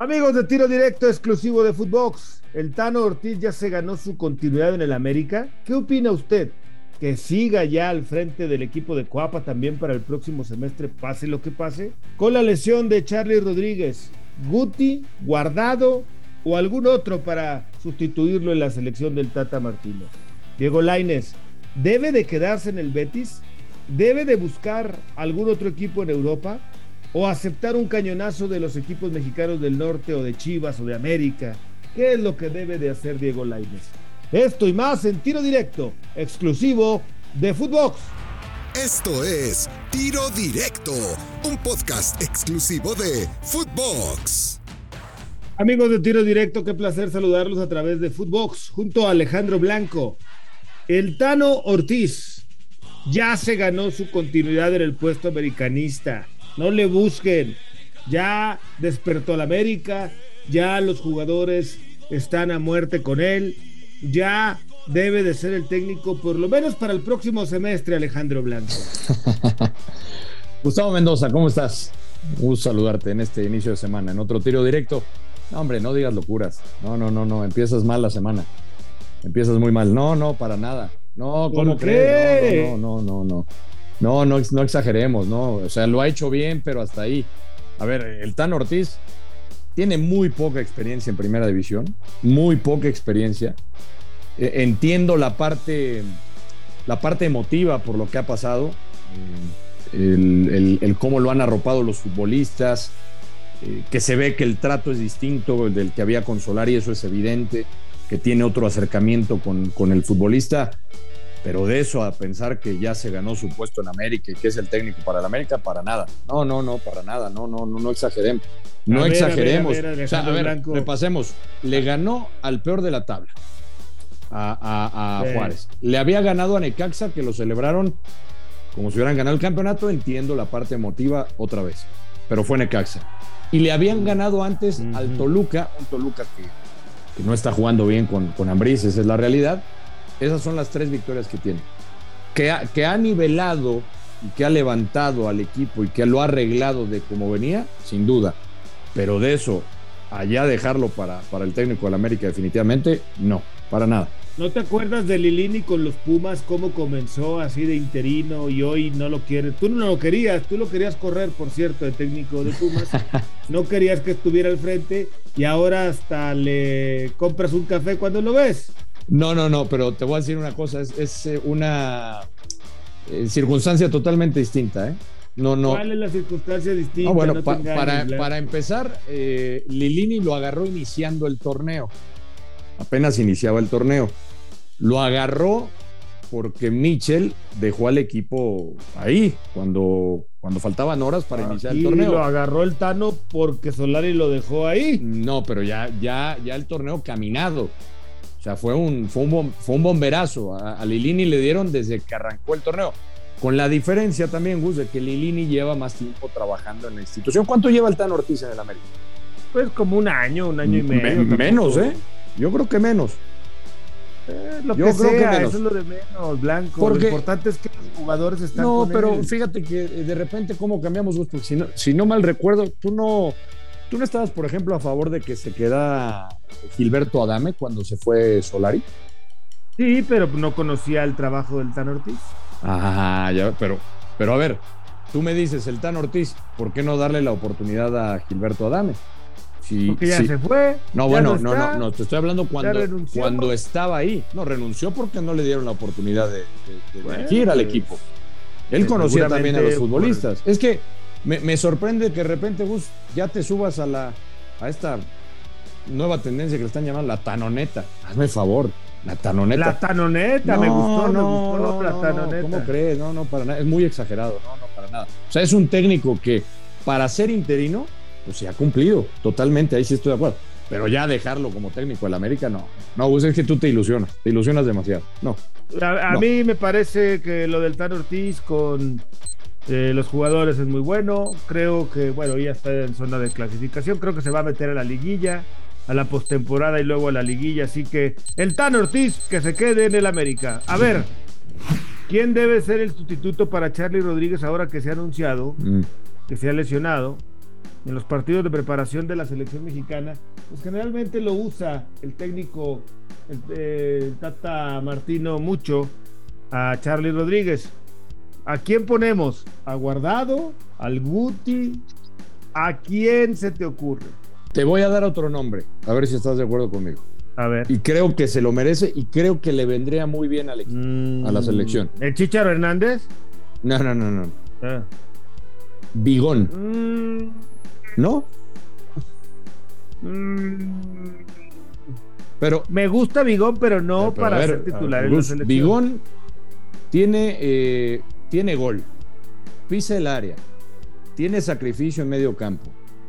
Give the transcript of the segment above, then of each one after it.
Amigos de Tiro Directo exclusivo de Footbox, el Tano Ortiz ya se ganó su continuidad en el América. ¿Qué opina usted? ¿Que siga ya al frente del equipo de Cuapa también para el próximo semestre, pase lo que pase? Con la lesión de Charlie Rodríguez, Guti, Guardado o algún otro para sustituirlo en la selección del Tata Martino. Diego Lainez, ¿debe de quedarse en el Betis? ¿Debe de buscar algún otro equipo en Europa? ¿O aceptar un cañonazo de los equipos mexicanos del norte o de Chivas o de América? ¿Qué es lo que debe de hacer Diego Lainez? Esto y más en Tiro Directo, exclusivo de Footbox. Esto es Tiro Directo, un podcast exclusivo de Footbox. Amigos de Tiro Directo, qué placer saludarlos a través de Footbox, junto a Alejandro Blanco. El Tano Ortiz ya se ganó su continuidad en el puesto americanista. No le busquen, ya despertó la América, ya los jugadores están a muerte con él, ya debe de ser el técnico por lo menos para el próximo semestre, Alejandro Blanco. Gustavo Mendoza, ¿cómo estás? Un gusto saludarte en este inicio de semana, en otro Tiro Directo. No, hombre, no digas locuras, no, empiezas mal la semana, empiezas muy mal, no, para nada, no, ¿cómo crees? No exageremos, ¿no? O sea, lo ha hecho bien, pero hasta ahí. A ver, el Tano Ortiz tiene muy poca experiencia en primera división, muy poca experiencia. Entiendo la parte emotiva por lo que ha pasado, el cómo lo han arropado los futbolistas, que se ve que el trato es distinto del que había con Solari, eso es evidente, que tiene otro acercamiento con el futbolista. Pero de eso a pensar que ya se ganó su puesto en América y que es el técnico para el América, para nada. No, para nada. No exageremos. No exageremos. O sea, a ver, repasemos. Le ganó al peor de la tabla, a Juárez. Le había ganado a Necaxa, que lo celebraron como si hubieran ganado el campeonato. Entiendo la parte emotiva otra vez, pero fue Necaxa. Y le habían ganado antes al Toluca, un Toluca que no está jugando bien con Ambriz, esa es la realidad. Esas son las 3 victorias que tiene. Que ha nivelado y que ha levantado al equipo y que lo ha arreglado de como venía, sin duda. Pero de eso, allá dejarlo para el técnico del América, definitivamente, no, para nada. ¿No te acuerdas de Lilini con los Pumas, cómo comenzó así de interino y hoy no lo quiere? Tú no lo querías, tú lo querías correr, por cierto, de técnico de Pumas. No querías que estuviera al frente y ahora hasta le compras un café cuando lo ves. No, pero te voy a decir una cosa, es una circunstancia totalmente distinta, ¿eh? No. ¿Cuál es la circunstancia distinta? No, bueno, para empezar, Lilini lo agarró iniciando el torneo, apenas iniciaba el torneo. Lo agarró porque Michel dejó al equipo ahí, cuando faltaban horas para iniciar el torneo. Lo agarró el Tano porque Solari lo dejó ahí. No, pero ya el torneo caminado. O sea, fue un bomberazo. A Lilini le dieron desde que arrancó el torneo. Con la diferencia también, Gus, de que Lilini lleva más tiempo trabajando en la institución. ¿Cuánto lleva el Tano Ortiz en el América? Pues como un año y medio. Menos, ¿eh? Yo creo que menos. Eso es lo de menos, Blanco. Porque lo importante es que los jugadores están con pero él. Fíjate que de repente cómo cambiamos, Gus, porque si no mal recuerdo, tú no estabas, por ejemplo, a favor de que se quedara Gilberto Adame cuando se fue Solari. Sí, pero no conocía el trabajo del Tano Ortiz. Ya, pero a ver, tú me dices, el Tano Ortiz, ¿por qué no darle la oportunidad a Gilberto Adame? Porque ya se fue. No, bueno, no, te estoy hablando cuando estaba ahí. No, renunció porque no le dieron la oportunidad de dirigir al equipo. Él conocía también a los futbolistas. Es que me sorprende que de repente, Gus, ya te subas a esta nueva tendencia que le están llamando la tanoneta. Hazme favor, la tanoneta. La tanoneta, me gustó la tanoneta. ¿Cómo crees? No, para nada. Es muy exagerado, no, para nada. O sea, es un técnico que para ser interino, pues se ha cumplido totalmente, ahí sí estoy de acuerdo. Pero ya dejarlo como técnico del América, no, Gus, es que tú te ilusionas demasiado. A mí me parece que lo del Tano Ortiz con los jugadores es muy bueno. Creo que, ya está en zona de clasificación. Creo que se va a meter a la liguilla, a la postemporada y luego a la liguilla. Así que el Tano Ortiz que se quede en el América. A ver, ¿quién debe ser el sustituto para Charlie Rodríguez ahora que se ha anunciado que se ha lesionado? en los partidos de preparación de la selección mexicana, pues generalmente lo usa el técnico, el Tata Martino, mucho a Charly Rodríguez. ¿A quién ponemos? ¿A Guardado? ¿Al Guti? ¿A quién se te ocurre? Te voy a dar otro nombre, a ver si estás de acuerdo conmigo. A ver. Y creo que se lo merece y creo que le vendría muy bien al equipo, a la selección. ¿El Chícharo Hernández? No. Ah. Bigón. ¿No? Pero me gusta Bigón, pero no para ser titular en la selección. Bigón tiene gol, pisa el área, tiene sacrificio en medio campo.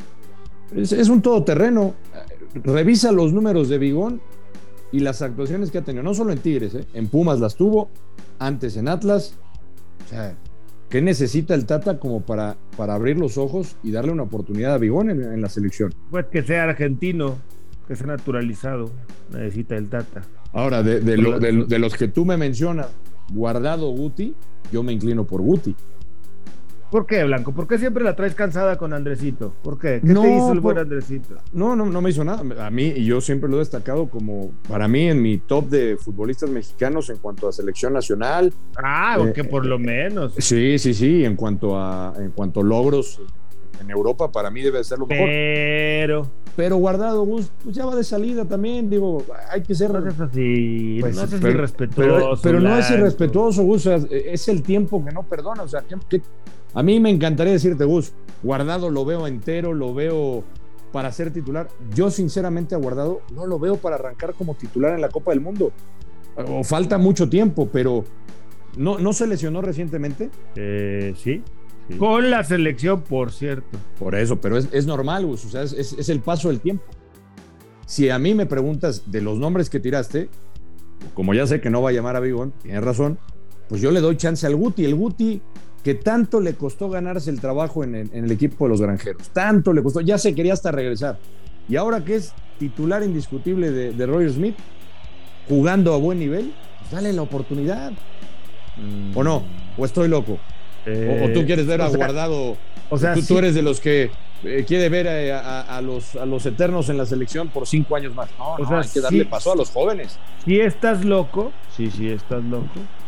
Es un todoterreno. Revisa los números de Bigón y las actuaciones que ha tenido, no solo en Tigres, en Pumas las tuvo, antes en Atlas. O sea, ¿qué necesita el Tata como para abrir los ojos y darle una oportunidad a Bigón en la selección? Pues que sea argentino, que sea naturalizado, necesita el Tata. Ahora, de los que tú me mencionas, Guardado, Guti, yo me inclino por Guti. ¿Por qué, Blanco? ¿Por qué siempre la traes cansada con Andresito? ¿Por qué? ¿Qué te hizo el buen Andresito? No me hizo nada. A mí, y yo siempre lo he destacado como, para mí, en mi top de futbolistas mexicanos en cuanto a selección nacional. Que por lo menos. Sí. En cuanto a logros en Europa, para mí debe ser lo mejor. Pero Guardado, pues ya va de salida también, digo, hay que ser... No es así, pues, no es irrespetuoso. Pero no es irrespetuoso, Gus, es el tiempo que no perdona, o sea, a mí me encantaría decirte, Gus, Guardado lo veo entero, lo veo para ser titular. Yo sinceramente a Guardado no lo veo para arrancar como titular en la Copa del Mundo. O falta mucho tiempo, pero ¿no se lesionó recientemente? Sí. Con la selección, por cierto. Por eso, pero es normal, Gus, o sea, es el paso del tiempo. Si a mí me preguntas de los nombres que tiraste, como ya sé que no va a llamar a Bigón, tienes razón, pues yo le doy chance al Guti. El Guti, que tanto le costó ganarse el trabajo en el equipo de los Granjeros, tanto le costó, ya se quería hasta regresar. Y ahora que es titular indiscutible de Roger Smith, jugando a buen nivel, pues dale la oportunidad. ¿O no? ¿O estoy loco? ¿O tú quieres ver a Guardado? O sea, tú eres de los que quiere ver a los eternos en la selección por 5 años más. No, hay que darle paso a los jóvenes. Sí estás loco, sí estás loco,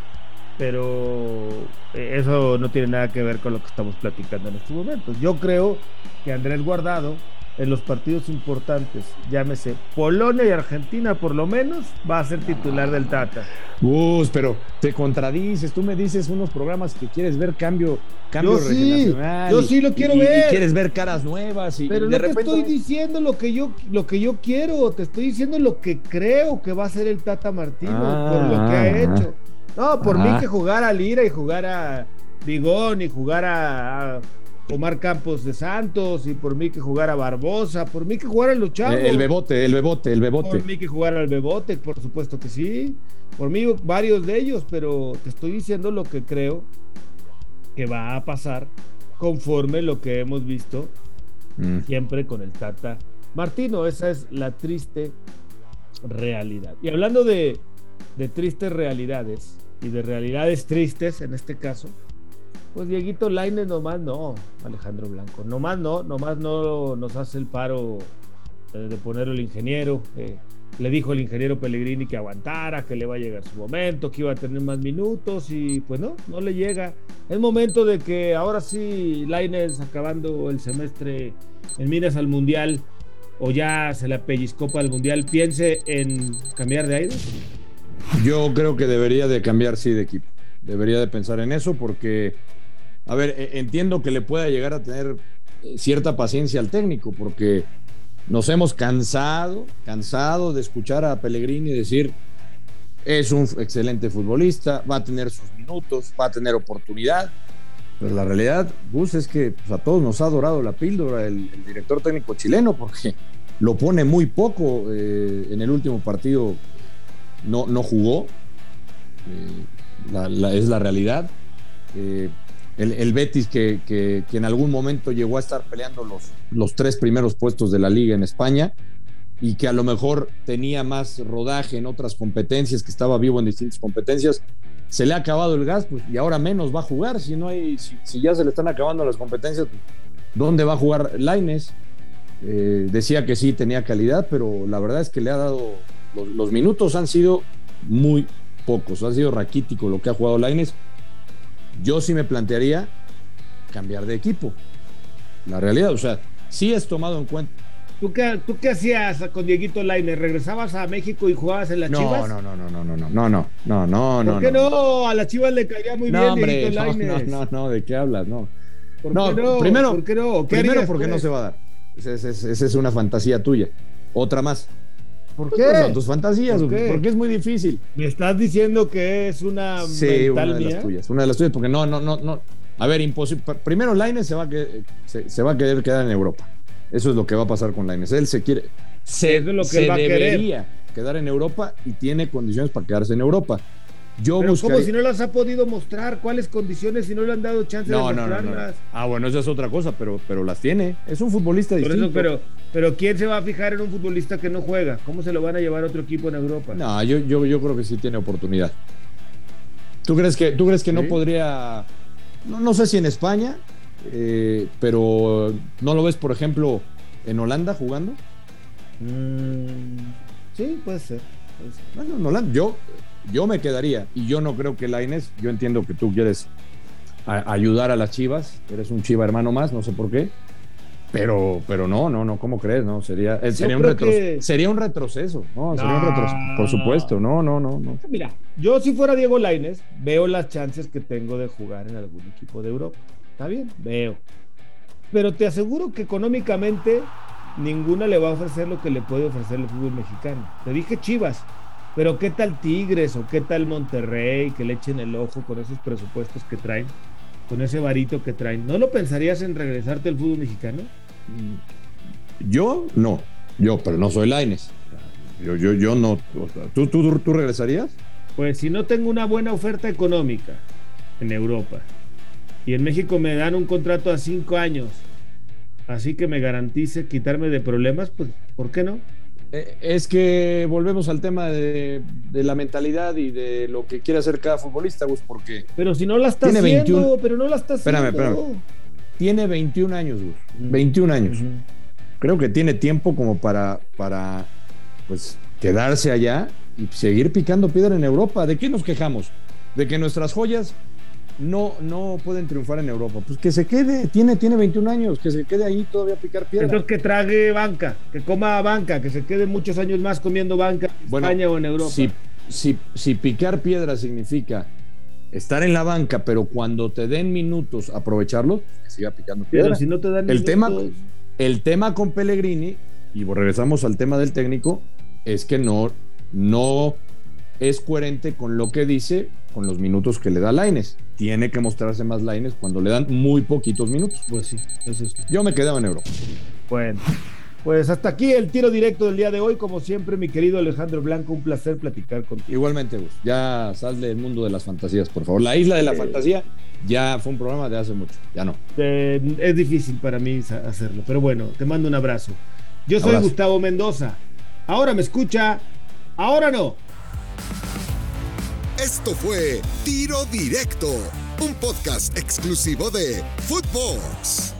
pero eso no tiene nada que ver con lo que estamos platicando en estos momentos. Yo creo que Andrés Guardado, en los partidos importantes, llámese Polonia y Argentina, por lo menos va a ser titular del Tata. Pero te contradices, tú me dices unos programas que quieres ver cambio generacional. Yo sí lo quiero ver. Y quieres ver caras nuevas. Pero no te estoy diciendo lo que yo quiero, te estoy diciendo lo que creo que va a ser el Tata Martino por lo que ha hecho. No, por mí que jugar a Lira y jugar a Bigón y jugar a Omar Campos de Santos, y por mí que jugar a Barbosa, por mí que jugar a los chavos. El bebote. Por mí que jugar al Bebote, por supuesto que sí. Por mí varios de ellos, pero te estoy diciendo lo que creo que va a pasar conforme lo que hemos visto siempre con el Tata Martino. Esa es la triste realidad. Y hablando de tristes realidades y de realidades tristes en este caso, pues Dieguito Lainez nomás no, Alejandro Blanco, nomás no nos hace el paro de ponerlo el ingeniero. Le dijo el ingeniero Pellegrini que aguantara, que le va a llegar su momento, que iba a tener más minutos, y pues no le llega. Es momento de que ahora sí Lainez, acabando el semestre en miras al Mundial, o ya se la pellizcó para el Mundial, piense en cambiar de aire. Yo creo que debería de cambiar, sí, de equipo. Debería de pensar en eso porque, a ver, entiendo que le pueda llegar a tener cierta paciencia al técnico, porque nos hemos cansado de escuchar a Pellegrini decir: es un excelente futbolista, va a tener sus minutos, va a tener oportunidad. Pero la realidad, Gus, es que pues, a todos nos ha dorado la píldora el director técnico chileno, porque lo pone muy poco. En el último partido no jugó, es la realidad. El Betis que en algún momento llegó a estar peleando los 3 primeros puestos de la liga en España, y que a lo mejor tenía más rodaje en otras competencias, que estaba vivo en distintas competencias, se le ha acabado el gas, pues, y ahora menos va a jugar. Si ya se le están acabando las competencias, pues, ¿Dónde va a jugar Lainez? Decía que sí tenía calidad, pero la verdad es que le ha dado, los minutos han sido muy pocos, ha sido raquítico lo que ha jugado Lainez. Yo sí me plantearía cambiar de equipo. La realidad, o sea, sí es tomado en cuenta. ¿Tú qué hacías con Dieguito Lainez? ¿Regresabas a México y jugabas en las Chivas? No. ¿Por qué no? A las Chivas le caía muy bien Dieguito Lainez. No, ¿de qué hablas? No. ¿Por qué no? Primero, ¿Por qué no? Primero porque no se va a dar. Esa es una fantasía tuya. Otra más. ¿Por qué? Son tus fantasías, porque es muy difícil. ¿Me estás diciendo que es una mental una de mía? las tuyas. Una de las tuyas, porque no. A ver, imposible. Primero, Lainez se va a querer quedar en Europa. Eso es lo que va a pasar con Lainez. Él se quiere. Se debería quedar en Europa y tiene condiciones para quedarse en Europa. Pero ¿cómo si no las ha podido mostrar? ¿Cuáles condiciones si no le han dado chance de mostrarlas? No. Bueno, esa es otra cosa, pero las tiene. Es un futbolista distinto. Pero ¿quién se va a fijar en un futbolista que no juega? ¿Cómo se lo van a llevar a otro equipo en Europa? No, yo creo que sí tiene oportunidad. ¿Tú crees que ¿sí? No podría? No sé si en España, pero ¿no lo ves, por ejemplo, en Holanda jugando? Sí, puede ser. Bueno, en Holanda, yo me quedaría, y yo no creo que Lainez, yo entiendo que tú quieres ayudar a las Chivas, eres un Chiva hermano más, no sé por qué, pero no, ¿cómo crees? No, sería un retroceso, ¿no? Sería un retroceso, por supuesto, no. Mira, yo si fuera Diego Lainez, veo las chances que tengo de jugar en algún equipo de Europa, ¿está bien? Veo, pero te aseguro que económicamente ninguna le va a ofrecer lo que le puede ofrecer el fútbol mexicano. Te dije Chivas, pero ¿qué tal Tigres o qué tal Monterrey, que le echen el ojo con esos presupuestos que traen, con ese varito que traen? ¿No lo pensarías en regresarte al fútbol mexicano? Yo no, pero no soy Lainez. Yo no. ¿Tú regresarías? Pues si no tengo una buena oferta económica en Europa y en México me dan un contrato a 5 años, así que me garantice quitarme de problemas, pues ¿por qué no? Es que volvemos al tema de la mentalidad y de lo que quiere hacer cada futbolista, Gus, porque... Pero si no la está haciendo, pero no la está haciendo. Espérame. Tiene 21 años, Gus. 21 años. Creo que tiene tiempo como para pues quedarse allá y seguir picando piedra en Europa. ¿De qué nos quejamos? De que nuestras joyas no pueden triunfar en Europa. Pues que se quede, tiene 21 años, que se quede ahí todavía a picar piedra. Entonces que trague banca, que coma banca, que se quede muchos años más comiendo banca en España o en Europa. Si picar piedra significa estar en la banca, pero cuando te den minutos aprovecharlos, que siga picando piedra. Pero si no te dan minutos... El tema con Pellegrini, y regresamos al tema del técnico, es que no es coherente con lo que dice, con los minutos que le da Lainez. Tiene que mostrarse más Lainez cuando le dan muy poquitos minutos. Pues sí, eso es. Yo me quedaba en Europa. Bueno, pues hasta aquí el tiro directo del día de hoy. Como siempre, mi querido Alejandro Blanco, un placer platicar contigo. Igualmente, Gus. Ya sal del mundo de las fantasías, por favor. La isla de la fantasía ya fue un programa de hace mucho. Ya no. Es difícil para mí hacerlo, pero bueno, te mando un abrazo. Yo soy Gustavo Mendoza. Ahora me escucha, ahora no. Esto fue Tiro Directo, un podcast exclusivo de Footbox.